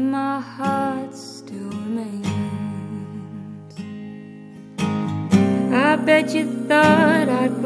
in my heart still remains. I bet you thought I'd